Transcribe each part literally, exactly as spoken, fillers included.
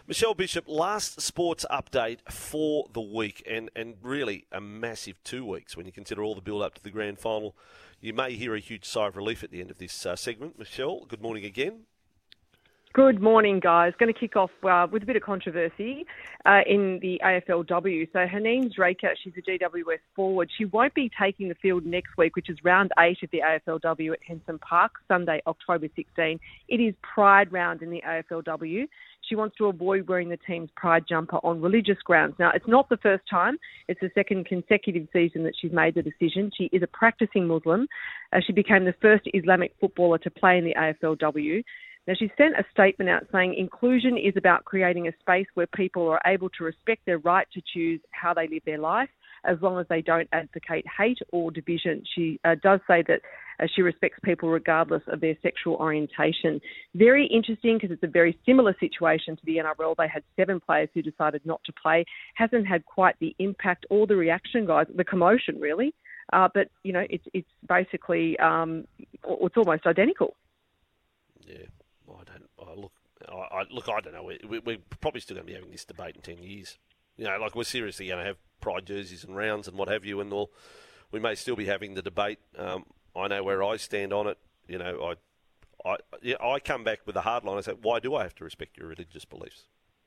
Michelle Bishop, last sports update for the week, and, and really a massive two weeks when you consider all the build-up to the grand final. You may hear a huge sigh of relief at the end of this uh, segment. Michelle, good morning again. Good morning, guys. Going to kick off uh, with a bit of controversy uh, in the A F L W. So her name's Draker. She's a G W S forward. She won't be taking the field next week, which is round eight of the A F L W at Henson Park, Sunday, October sixteenth. It is Pride round in the A F L W. She wants to avoid wearing the team's Pride jumper on religious grounds. Now, it's not the first time. It's the second consecutive season that she's made the decision. She is a practicing Muslim. Uh, she became the first Islamic footballer to play in the A F L W. Now, she sent a statement out saying inclusion is about creating a space where people are able to respect their right to choose how they live their life, as long as they don't advocate hate or division. She uh, does say that uh, she respects people regardless of their sexual orientation. Very interesting, because it's a very similar situation to the N R L. They had seven players who decided not to play. Hasn't had quite the impact or the reaction, guys, the commotion, really. Uh, but, you know, it's, it's basically, um, it's almost identical. Yeah. I don't I look. I, I look. I don't know. We, we, we're probably still going to be having this debate in ten years. You know, like we're seriously going to have Pride jerseys and rounds and what have you, and all. We may still be having the debate. Um, I know where I stand on it. You know, I, I, yeah, I come back with a hard line. I say, why do I have to respect your religious beliefs?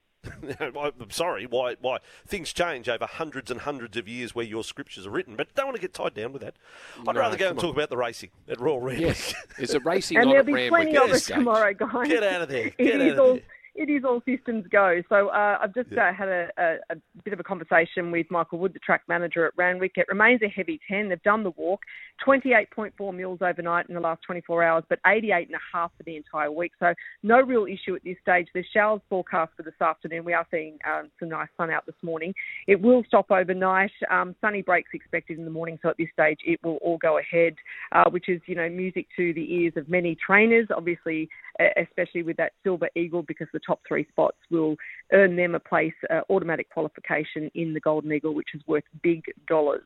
I'm sorry. Why? Why? Things change over hundreds and hundreds of years where your scriptures are written, but don't want to get tied down with that. I'd No, rather go and on. talk about the racing at Royal Randwick. Yes, it's a racing And on there'll at be Randwick plenty at of this it stage. tomorrow, guys. Get out of there. It Get out is of all, there. It is all systems go. So uh, I've just Yeah. uh, had a, a, a bit of a conversation with Michael Wood, the track manager at Randwick. It remains a heavy ten. They've done the walk, twenty-eight point four mils overnight in the last twenty-four hours, but eighty-eight and a half for the entire week. So no real issue at this stage. There's showers forecast for this afternoon. We are seeing um, some nice sun out this morning. It will stop overnight. Um, sunny breaks expected in the morning. So at this stage, it will all go ahead, uh, which is, you know, music to the ears of many trainers, obviously, especially with that Silver Eagle, because the top three spots will earn them a place, uh, automatic qualification in the Golden Eagle, which is worth big dollars.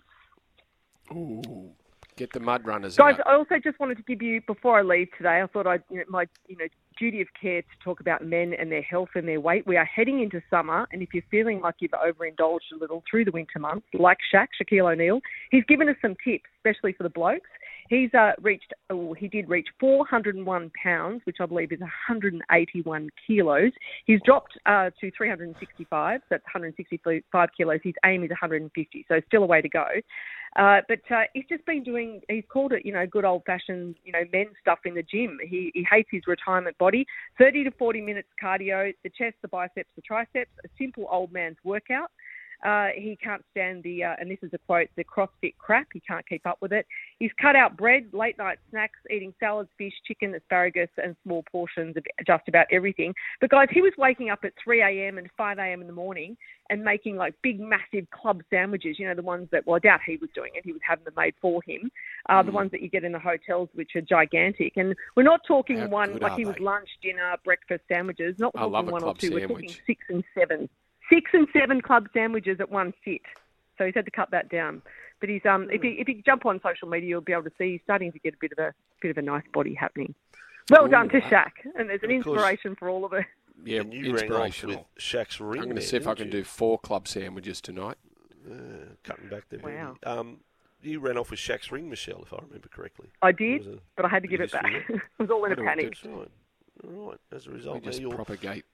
Ooh, get the mud runners Guys, out. I also just wanted to give you, before I leave today, I thought I'd, you know, my, you know, duty of care to talk about men and their health and their weight. We are heading into summer, and if you're feeling like you've overindulged a little through the winter months, like Shaq, Shaquille O'Neal, he's given us some tips, especially for the blokes. He's uh, reached, oh, he did reach four hundred one pounds, which I believe is one hundred eighty-one kilos. He's dropped uh, to three hundred sixty-five, so that's one hundred sixty-five kilos. His aim is one hundred fifty, so still a way to go. Uh, but uh, he's just been doing, he's called it, you know, good old-fashioned, you know, men's stuff in the gym. He, he hates his retirement body. thirty to forty minutes cardio, the chest, the biceps, the triceps, a simple old man's workout. Uh, he can't stand the, uh, and this is a quote, the CrossFit crap. He can't keep up with it. He's cut out bread, late night snacks, eating salads, fish, chicken, asparagus, and small portions of just about everything. But guys, he was waking up at three a.m. and five a.m. in the morning and making like big, massive club sandwiches. You know, the ones that, well, I doubt he was doing it. He was having them made for him. Uh, mm. The ones that you get in the hotels, which are gigantic. And we're not talking How one, like he they? was lunch, dinner, breakfast sandwiches. Not I talking love a one club or two. sandwich. We're talking six and seven. Six and seven club sandwiches at one sit. So he's had to cut that down. But he's um, if you if you jump on social media, you'll be able to see he's starting to get a bit of a bit of a nice body happening. Well Ooh, done to uh, Shaq, and there's an of course. inspiration for all of us. Yeah, And you rang off inspirational. with Shaq's ring. I'm going to there, see if I didn't can you? do four club sandwiches tonight. Uh, cutting back there. Wow. baby. Um, you ran off with Shaq's ring, Michelle, if I remember correctly. I There did, was a but I had to bit give it of back. history I was all in a What do I panic. do? Right. Right. As a We result, now just you're... propagate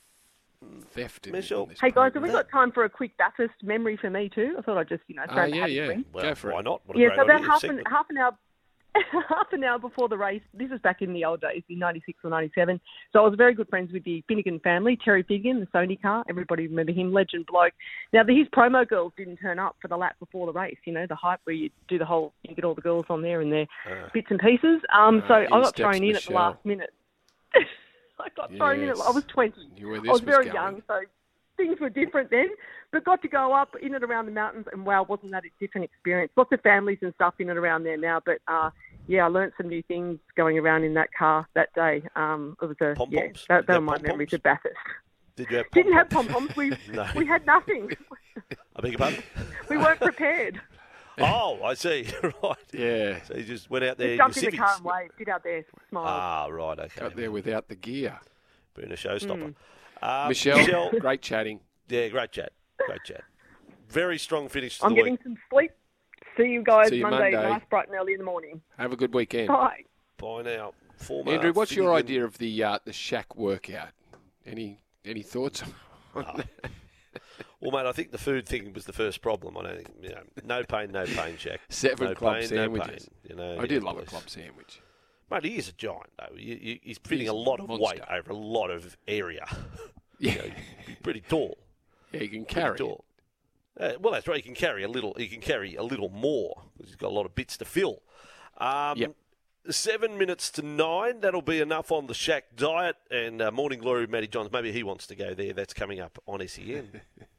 theft in, Michelle. in this Hey guys, have we program. got time for a quick Bathurst memory for me too? I thought I'd just, you know, throw Uh, the yeah, hat yeah. ring. Well, Go for why it. not? What a Yeah, great so about idea. half an, Segment. half an hour half an hour before the race, this was back in the old days, in ninety-six or ninety-seven. So I was very good friends with the Finnegan family, Terry Finnegan, the Sony car. Everybody remember him, legend bloke. Now, the, his promo girls didn't turn up for the lap before the race, you know, the hype where you do the whole, you get all the girls on there and their Uh, bits and pieces. Um, Uh, so in I got steps thrown in at the Michelle. last minute. I got thrown in at, I was Yes. twenty. You were- I this was was very going. young, so things were different then, but got to go up in and around the mountains, and wow, wasn't that a different experience? Lots of families and stuff in and around there now, but uh, yeah, I learnt some new things going around in that car that day. Um, it was a Pom-poms? yeah, Did that, you that were have my pom-poms? memories of Bathurst. Did you have Didn't have pom-poms? pom poms. We No. we had nothing. I beg your pardon? We weren't prepared. Oh, I see. Right. Yeah. So you just went out there We in jumped your in the car civvies. and waved. Did our best. Smiled. Ah, right, okay. Got there without the gear. Being a showstopper. Um, Michelle, Michelle, great chatting. yeah, great chat. Great chat. Very strong finish to I'm the getting week. some sleep. See you guys See you Monday, Monday. nice, bright and early in the morning. Have a good weekend. Bye. Bye now. Former Andrew, what's your Finnegan- idea of the uh, the shack workout? Any any thoughts? Oh. Well, mate, I think the food thing was the first problem. I don't think, you know, no pain, no pain, Jack. Seven no club pain, sandwiches. No pain, you know, I do yeah, love a boys. club sandwich. Mate, he is a giant, though. He, he, he's fitting He's a a lot of monster. weight over a lot of area. Yeah, You know, he's pretty tall. yeah, you can Pretty carry it. tall. Uh, well, that's right. He can carry a little. He can carry a little more because he's got a lot of bits to fill. Um, Yep. Seven minutes to nine. That'll be enough on the Shack diet and uh, Morning Glory with Matty Johns. Maybe he wants to go there. That's coming up on S E N.